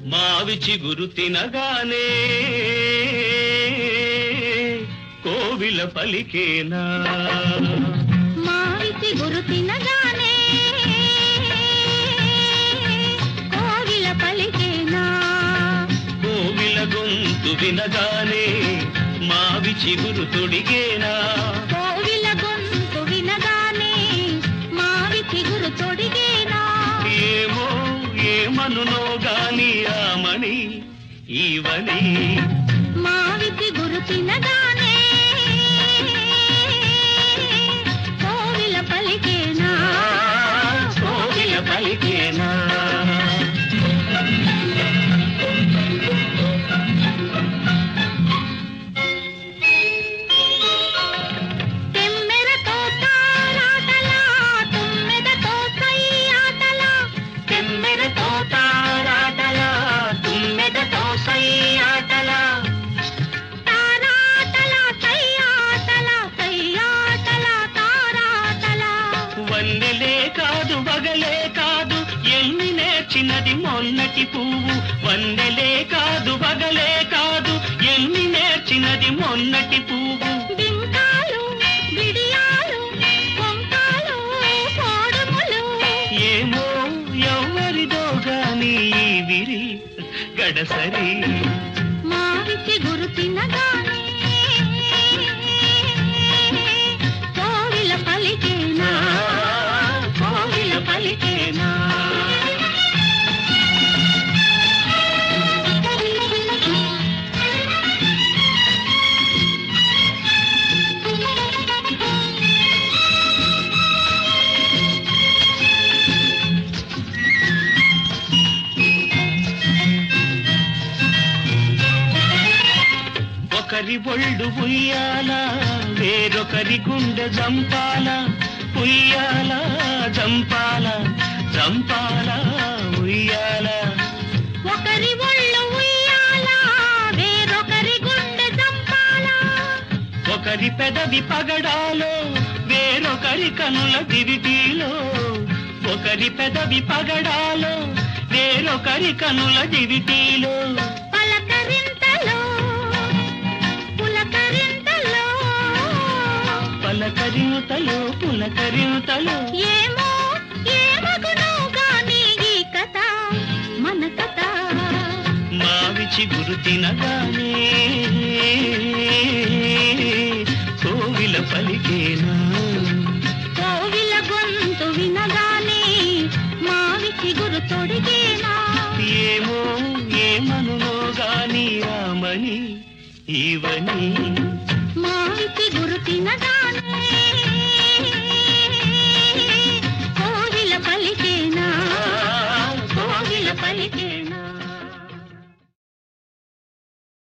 మావి చిగురు తినగానే కోవిల పలికేనా మావి చిగురు తినగానే కోవిల పలికేనా కోవిల గొంతు వినగానే మావి చిగురు తొడిగేనా కోవిల గొంతు వినగానే మావి చిగురు తొడిగేనా ఏమో ఏమనునో గాని ఆమని ఈవని మావి చిగురు తినగానే కోవిల పలికేనా కోవిల పలికేనా తెమ్మెరతో తారాటలా తుమ్మెదతో సయ్యాటలా తెమ్మెరతో తారాటలా తుమ్మెదతో సయ్యాటలా తారాటలా సయ్యాటలా సయ్యాటలా తారాటలా వన్నెలే కాదు వగలే కాదు ఎన్ని నేర్చినది మొన్నటి పువ్వు వన్నెలే కాదు వగలే కాదు ఎన్ని నేర్చినది మొన్నటి పువ్వు బింకాలు బిడియాలు కొంకాలు కోడుములు ఏమో ఎవరిదో గాని ఈ విరి గడసరి మావి చిగురు తినగానే కోవిల పలికేనా కోవిల పలికేనా ఒకరి ఒళ్ళు ఉయ్యాల వేరొకరి గుండె జంపాల ఉయ్యాల జంపాల జంపాల ఉయ్యాల ఒకరి ఒళ్ళు ఉయ్యాల వేరొకరి గుండె చంపాల ఒకరి పెదవి పగడాలో వేరొకరి కనుల దివిటీలో ఒకరి పెదవి పగడాలో వేరొకరి కనుల దివిటీలో పలకరింతలో పులకరింతలో పలకరింతలో పులకరింతలో ఏమో ఏమగునో గాని ఈ కథ మన కథ మావి చిగురు తినగానే కోవిల పలికేనా కోవిల గొంతు వినగానే మావి చిగురు తొడిగేనా ఏమో ఏమనునో గాని రామని ఈవని మావి చిగురు తినగానే